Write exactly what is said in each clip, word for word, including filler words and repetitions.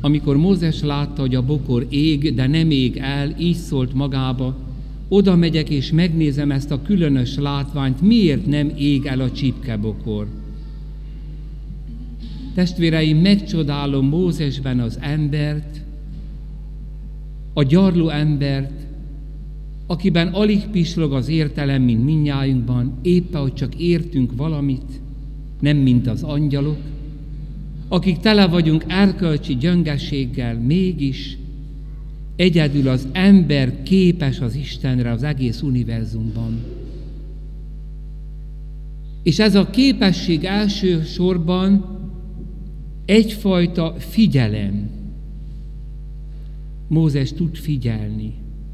amikor Mózes látta, hogy a bokor ég, de nem ég el, így szólt magába, oda megyek és megnézem ezt a különös látványt, miért nem ég el a csipkebokor. Testvéreim, megcsodálom Mózesben az embert, a gyarló embert, akiben alig pislog az értelem, mint mindnyájunkban, éppen, hogy csak értünk valamit, nem mint az angyalok, akik tele vagyunk erkölcsi gyöngeséggel, mégis egyedül az ember képes az Istenre az egész univerzumban. És ez a képesség elsősorban egyfajta figyelem. Mózes tud figyelni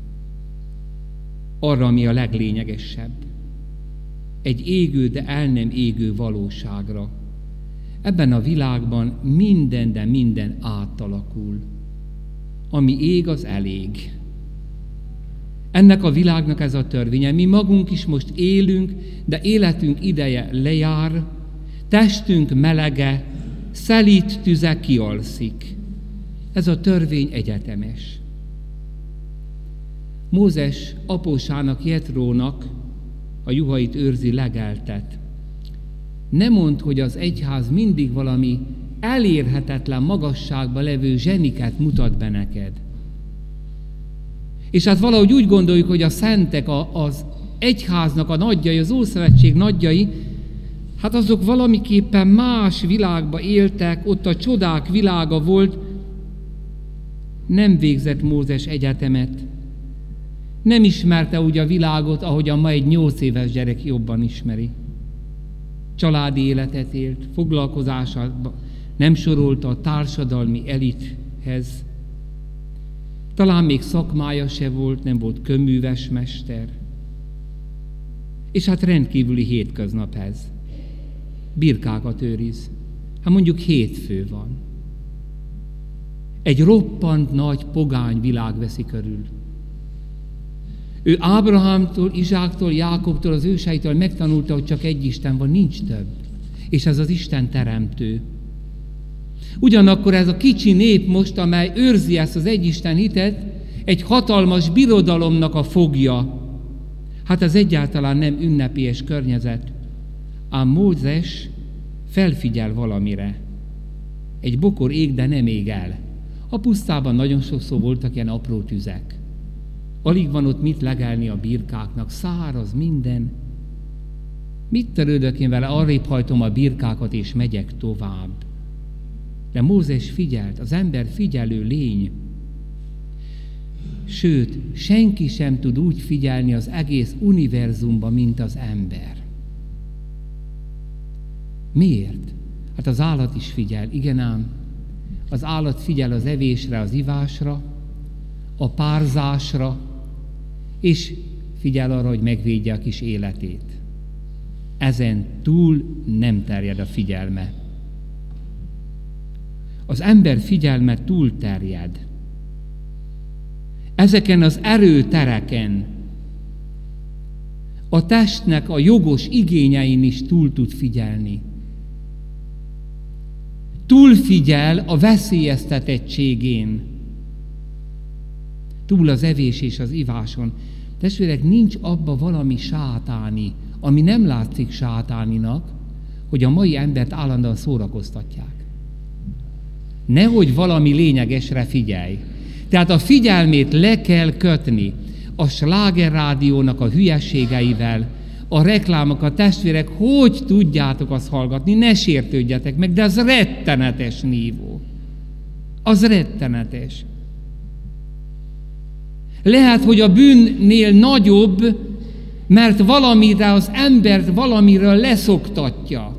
arra, ami a leglényegesebb. Egy égő, de el nem égő valóságra. Ebben a világban minden, de minden átalakul. Ami ég, az elég. Ennek a világnak ez a törvénye. Mi magunk is most élünk, de életünk ideje lejár, testünk melege, szelíd tüze kialszik. Ez a törvény egyetemes. Mózes apósának, Jetrónak, a juhait őrzi legeltet. Ne mondd, hogy az egyház mindig valami elérhetetlen magasságban levő zseniket mutat be neked. És hát valahogy úgy gondoljuk, hogy a szentek, az egyháznak a nagyjai, az Ószövetség nagyjai, hát azok valamiképpen más világba éltek, ott a csodák világa volt. Nem végzett Mózes egyetemet. Nem ismerte úgy a világot, ahogyan ma egy nyolc éves gyerek jobban ismeri. Családi életet élt, foglalkozásában nem sorolta a társadalmi elithez. Talán még szakmája se volt, nem volt kőműves mester. És hát rendkívüli hétköznap ez. Birkákat őriz. Hát mondjuk hétfő van. Egy roppant nagy pogány világ veszi körül. Ő Ábrahámtól, Izsáktól, Jákobtól, az őseitől megtanulta, hogy csak egy Isten van, nincs több. És ez az Isten teremtő. Ugyanakkor ez a kicsi nép most, amely őrzi ezt az egyisten hitet, egy hatalmas birodalomnak a fogja. Hát ez egyáltalán nem ünnepélyes környezet. Ám Mózes felfigyel valamire. Egy bokor ég, de nem ég el. A pusztában nagyon sokszor voltak ilyen apró tüzek. Alig van ott mit legelni a birkáknak, száraz minden. Mit törődök én vele, arrébb hajtom a birkákat és megyek tovább. De Mózes figyelt, az ember figyelő lény. Sőt, senki sem tud úgy figyelni az egész univerzumban, mint az ember. Miért? Hát az állat is figyel, igen ám. Az állat figyel az evésre, az ivásra, a párzásra, és figyel arra, hogy megvédje a kis életét. Ezen túl nem terjed a figyelme. Az ember figyelme túl terjed. Ezeken az erőtereken, a testnek a jogos igényein is túl tud figyelni. Túl figyel a veszélyeztetettségén. Túl az evés és az iváson. Testvérek, nincs abba valami sátáni, ami nem látszik sátáninak, hogy a mai embert állandóan szórakoztatják. Nehogy valami lényegesre figyelj. Tehát a figyelmét le kell kötni a Sláger rádiónak a hülyeségeivel, a reklámok, a testvérek, hogy tudjátok azt hallgatni, ne sértődjetek meg, de az rettenetes nívó. Az rettenetes. Lehet, hogy a bűnnél nagyobb, mert valamire az embert valamiről leszoktatja.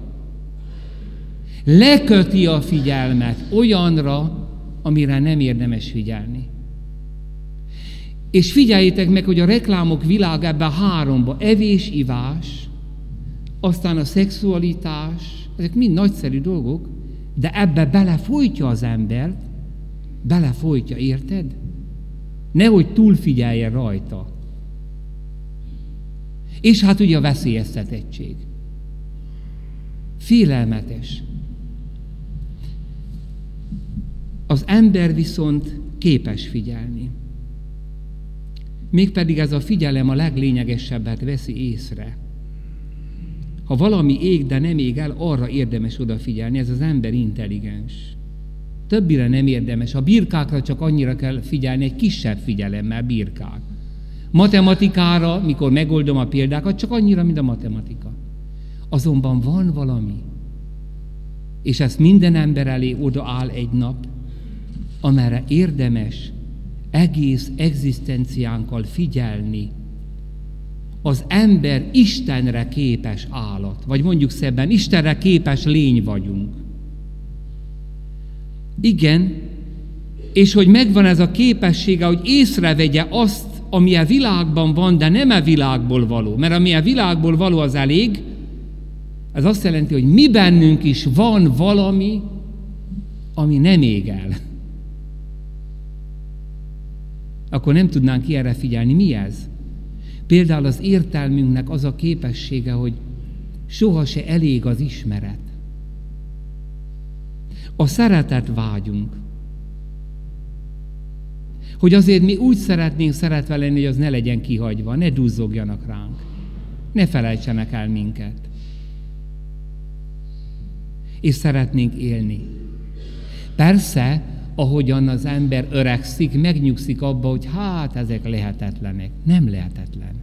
Leköti a figyelmet olyanra, amire nem érdemes figyelni. És figyeljétek meg, hogy a reklámok világ ebben háromba, evés, ivás, aztán a szexualitás, ezek mind nagyszerű dolgok, de ebbe belefolytja az embert, belefolytja, érted? Nehogy túlfigyeljen rajta. És hát ugye a veszélyeztetettség. Félelmetes. Az ember viszont képes figyelni. Mégpedig ez a figyelem a leglényegesebbet veszi észre. Ha valami ég, de nem ég el, arra érdemes odafigyelni, ez az ember intelligens. Többire nem érdemes. A birkákra csak annyira kell figyelni, egy kisebb figyelemmel birkák. Matematikára, mikor megoldom a példákat, csak annyira, mint a matematika. Azonban van valami, és ezt minden ember elé odaáll egy nap, amerre érdemes egész egzisztenciánkkal figyelni. Az ember Istenre képes állat, vagy mondjuk szebben, Istenre képes lény vagyunk. Igen, és hogy megvan ez a képessége, hogy észrevegye azt, ami a világban van, de nem a világból való. Mert ami a világból való, az elég. Ez azt jelenti, hogy mi bennünk is van valami, ami nem ég el. Akkor nem tudnánk ilyenre figyelni. Mi ez? Például az értelmünknek az a képessége, hogy soha se elég az ismeret. A szeretet vágyunk. Hogy azért mi úgy szeretnénk szeretve lenni, hogy az ne legyen kihagyva, ne duzzogjanak ránk, ne felejtsenek el minket. És szeretnénk élni. Persze, ahogyan az ember öregszik, megnyugszik abba, hogy hát ezek lehetetlenek. Nem lehetetlen.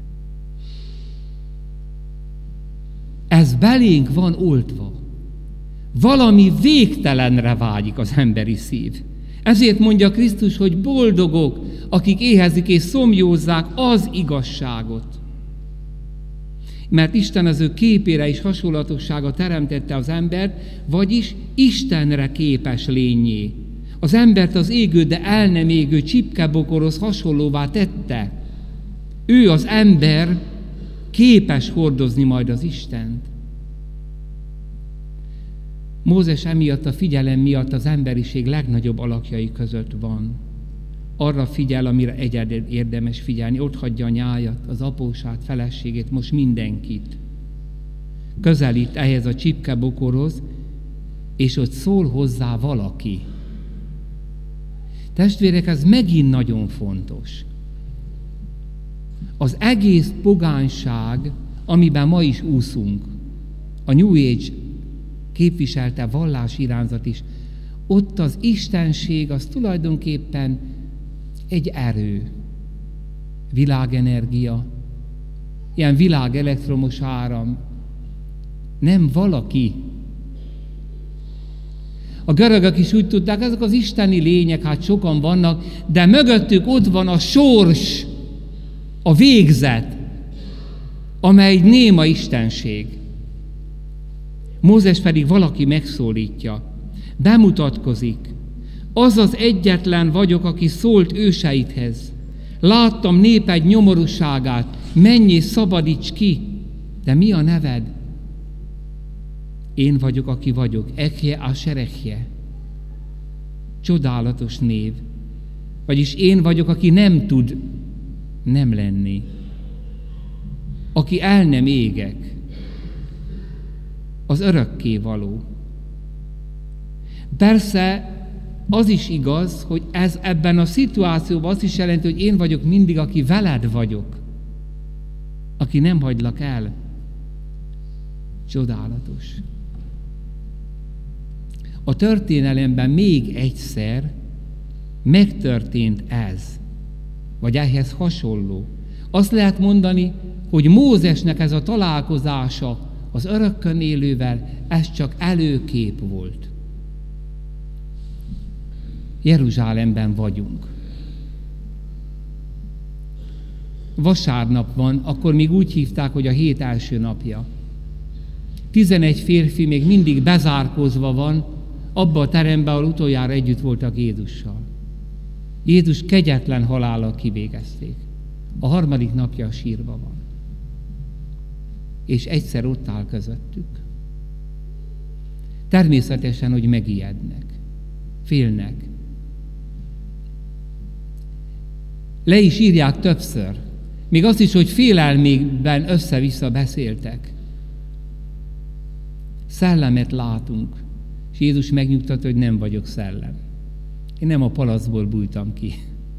Ez belénk van oltva. Valami végtelenre vágyik az emberi szív. Ezért mondja Krisztus, hogy boldogok, akik éhezik és szomjózzák az igazságot. Mert Isten az ő képére és hasonlatossága teremtette az embert, vagyis Istenre képes lényé. Az embert az égő, de el nem égő csipkebokorhoz hasonlóvá tette. Ő az ember képes hordozni majd az Istent. Mózes emiatt a figyelem miatt az emberiség legnagyobb alakjai között van. Arra figyel, amire egyedül érdemes figyelni. Ott hagyja a nyájat, az apósát, feleségét, most mindenkit. Közelít ehhez a csipkebokorhoz, és ott szól hozzá valaki. Testvérek, ez megint nagyon fontos. Az egész pogányság, amiben ma is úszunk, a New Age képviselte vallás irányzat is, ott az istenség az tulajdonképpen egy erő, világenergia, ilyen világelektromos áram, nem valaki. A görögök is úgy tudták, ezek az isteni lények, hát sokan vannak, de mögöttük ott van a sors, a végzet, amely egy néma istenség. Mózes pedig valaki megszólítja, bemutatkozik. Az az egyetlen vagyok, aki szólt őseidhez. Láttam néped nyomorúságát, menj és szabadíts ki. De mi a neved? Én vagyok, aki vagyok. Ekje Aserechje. Csodálatos név. Vagyis én vagyok, aki nem tud nem lenni. Aki el nem égek. Az örökké való. Persze az is igaz, hogy ez ebben a szituációban azt is jelenti, hogy én vagyok mindig, aki veled vagyok. Aki nem hagylak el. Csodálatos. A történelemben még egyszer megtörtént ez, vagy ehhez hasonló. Azt lehet mondani, hogy Mózesnek ez a találkozása az örökkön élővel, ez csak előkép volt. Jeruzsálemben vagyunk. Vasárnap van, akkor még úgy hívták, hogy a hét első napja. Tizenegy férfi még mindig bezárkózva van abba a teremben, ahol utoljára együtt voltak Jézussal. Jézus kegyetlen halállal kivégezték. A harmadik napja a sírba van. És egyszer ott áll közöttük. Természetesen, hogy megijednek, félnek. Le is írják többször. Még azt is, hogy félelmében össze-vissza beszéltek. Szellemet látunk, és Jézus megnyugtat, hogy nem vagyok szellem. Én nem a palacból bújtam ki.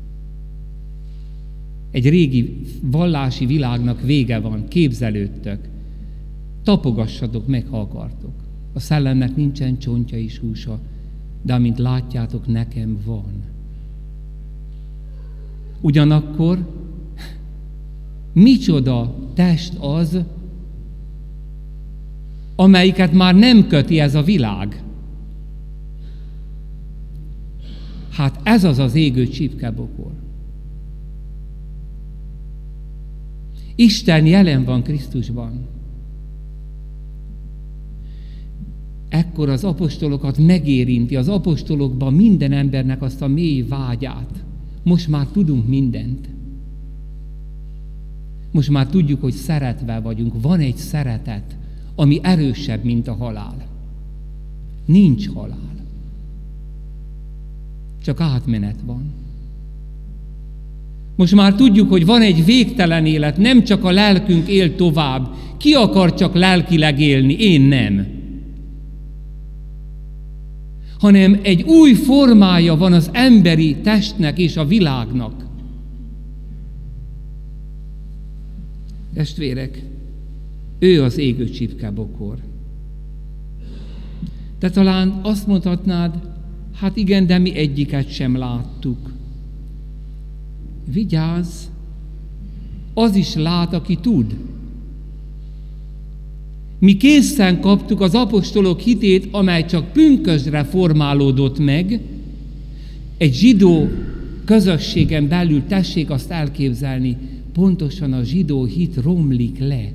Egy régi vallási világnak vége van, képzelődtök. Tapogassatok meg, ha akartok. A szellemnek nincsen csontja és húsa, de amint látjátok, nekem van. Ugyanakkor micsoda test az, amelyiket már nem köti ez a világ. Hát ez az az égő csipkebokor. Isten jelen van Krisztusban. Ekkor az apostolokat megérinti, az apostolokban minden embernek azt a mély vágyát. Most már tudunk mindent. Most már tudjuk, hogy szeretve vagyunk. Van egy szeretet, ami erősebb, mint a halál. Nincs halál. Csak átmenet van. Most már tudjuk, hogy van egy végtelen élet, nem csak a lelkünk él tovább. Ki akar csak lelkileg élni? Én nem. Hanem egy új formája van az emberi testnek és a világnak. Testvérek, ő az égő csipkebokor. De talán azt mondhatnád, hát igen, de mi egyiket sem láttuk. Vigyázz, az is lát, aki tud. Mi készen kaptuk az apostolok hitét, amely csak pünkösdre formálódott meg. Egy zsidó közösségen belül, tessék azt elképzelni, pontosan a zsidó hit romlik le.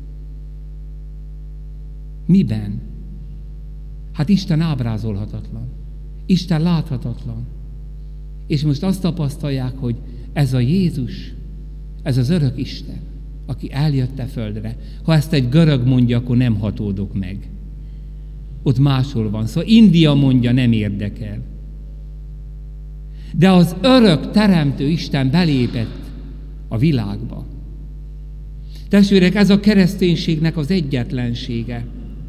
Miben? Hát Isten ábrázolhatatlan. Isten láthatatlan. És most azt tapasztalják, hogy ez a Jézus, ez az örök Isten, aki eljött a földre. Ha ezt egy görög mondja, akkor nem hatódok meg. Ott máshol van. Szóval India mondja, nem érdekel. De az örök teremtő Isten belépett a világba. Testvérek, ez a kereszténységnek az egyetlensége.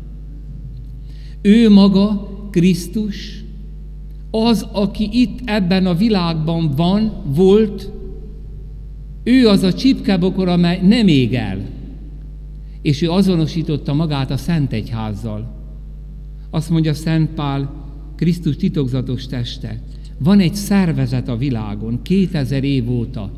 Ő maga, Krisztus, az, aki itt ebben a világban van, volt, ő az a csipkebokor, amely nem ég el. És ő azonosította magát a Szent Egyházzal. Azt mondja Szent Pál, Krisztus titokzatos teste. Van egy szervezet a világon, kétezer év óta.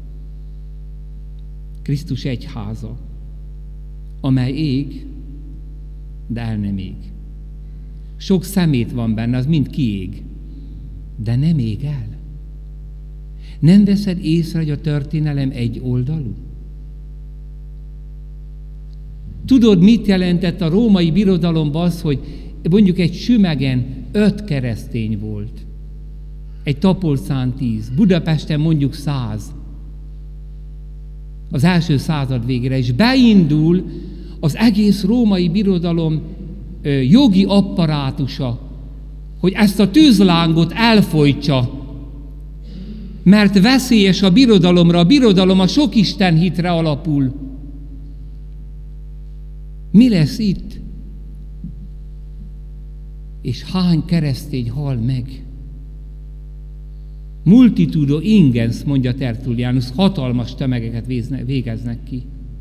Krisztus egyháza, amely ég, de el nem ég. Sok szemét van benne, az mind kiég, de nem ég el. Nem veszed észre, hogy a történelem egy oldalú? Tudod, mit jelentett a római birodalomban az, hogy mondjuk egy Sümegen öt keresztény volt, egy Tapolcán tíz, Budapesten mondjuk száz, az első század végére, és beindul az egész római birodalom jogi apparátusa, hogy ezt a tűzlángot elfojtsa, mert veszélyes a birodalomra, a birodalom a sok Isten hitre alapul. Mi lesz itt? És hány keresztény hal meg? Multitudo ingens, mondja Tertullianus, hatalmas tömegeket végeznek ki.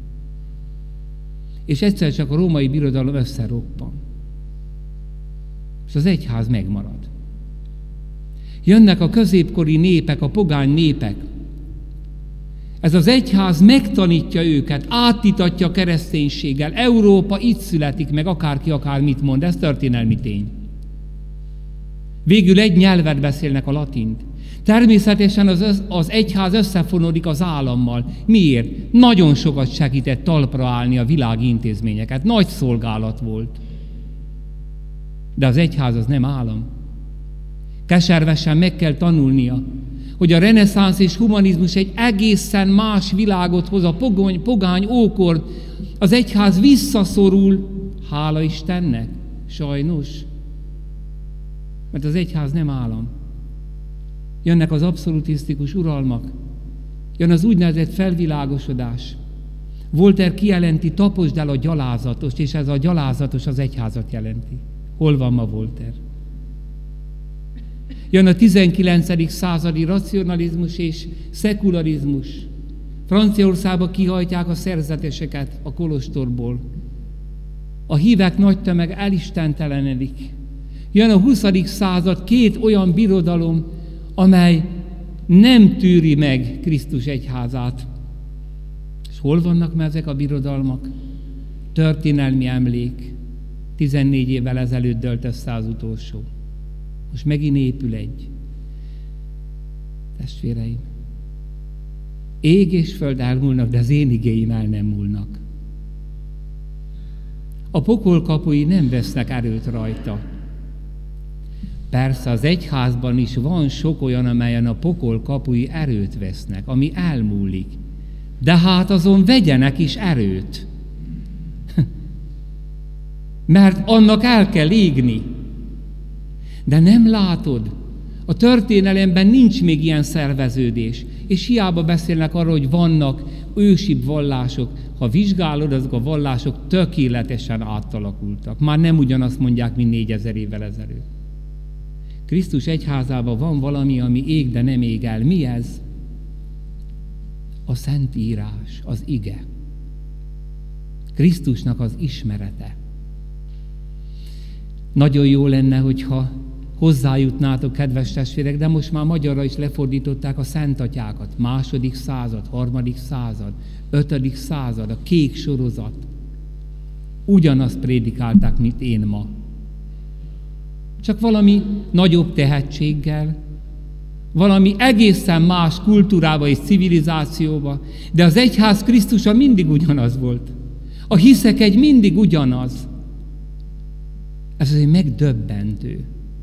És egyszer csak a római birodalom összeroppan. És az egyház megmarad. Jönnek a középkori népek, a pogány népek. Ez az egyház megtanítja őket, átítatja a kereszténységgel. Európa itt születik meg, akárki akármit mond, ez történelmi tény. Végül egy nyelvet beszélnek, a latint. Természetesen az, az egyház összefonódik az állammal. Miért? Nagyon sokat segített talpra állni a világi intézményeket. Nagy szolgálat volt. De az egyház az nem állam. Keservesen meg kell tanulnia, hogy a reneszánsz és humanizmus egy egészen más világot hoz, a pogány, pogány ókor. Az egyház visszaszorul, hála Istennek, sajnos. Mert az egyház nem állam. Jönnek az abszolutisztikus uralmak, jön az úgynevezett felvilágosodás. Voltaire kijelenti, taposd el a gyalázatos, és ez a gyalázatos az egyházat jelenti. Hol van ma Voltaire? Jön a tizenkilencedik századi racionalizmus és szekularizmus. Franciaországba kihajtják a szerzeteseket a kolostorból. A hívek nagy tömeg elistentelenedik. Jön a huszadik század, két olyan birodalom, amely nem tűri meg Krisztus egyházát. És hol vannak már ezek a birodalmak? Történelmi emlék. tizennégy évvel ezelőtt dölt össze az utolsó. Most megint épül egy. Testvéreim, ég és föld elmúlnak, de az én igéim el nem múlnak. A pokol kapui nem vesznek erőt rajta. Persze az egyházban is van sok olyan, amelyen a pokol kapui erőt vesznek, ami elmúlik. De hát azon vegyenek is erőt. Mert annak el kell égni. De nem látod, a történelemben nincs még ilyen szerveződés, és hiába beszélnek arról, hogy vannak ősibb vallások. Ha vizsgálod, azok a vallások tökéletesen átalakultak. Már nem ugyanazt mondják, mint négyezer évvel ezelőtt. Krisztus egyházában van valami, ami ég, de nem ég el. Mi ez? A Szentírás, az ige. Krisztusnak az ismerete. Nagyon jó lenne, hogyha hozzájutnátok, kedves testvérek, de most már magyarra is lefordították a szentatyákat. Második század, harmadik század, ötödik század, a kék sorozat. Ugyanazt prédikálták, mint én ma. Csak valami nagyobb tehetséggel, valami egészen más kultúrába és civilizációba, de az egyház Krisztusa mindig ugyanaz volt. A hiszek egy mindig ugyanaz. Ez azért megdöbbentő.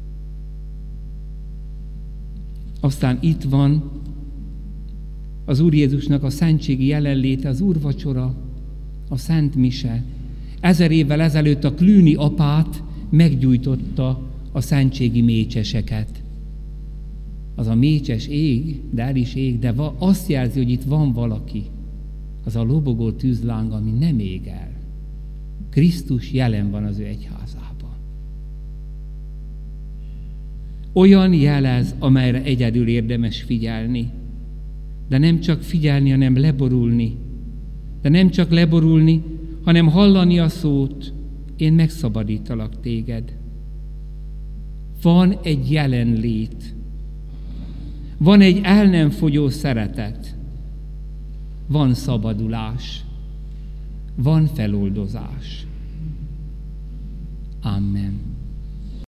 Aztán itt van az Úr Jézusnak a szentségi jelenléte, az úrvacsora, a Szent Mise. Ezer évvel ezelőtt a Klüni apát meggyújtotta a szentségi mécseseket. Az a mécses ég, de el is ég, de azt jelzi, hogy itt van valaki. Az a lobogó tűzláng, ami nem ég el. Krisztus jelen van az ő egyházában. Olyan jelez, amelyre egyedül érdemes figyelni. De nem csak figyelni, hanem leborulni. De nem csak leborulni, hanem hallani a szót, én megszabadítalak téged. Van egy jelenlét. Van egy el nem fogyó szeretet. Van szabadulás. Van feloldozás. Amen.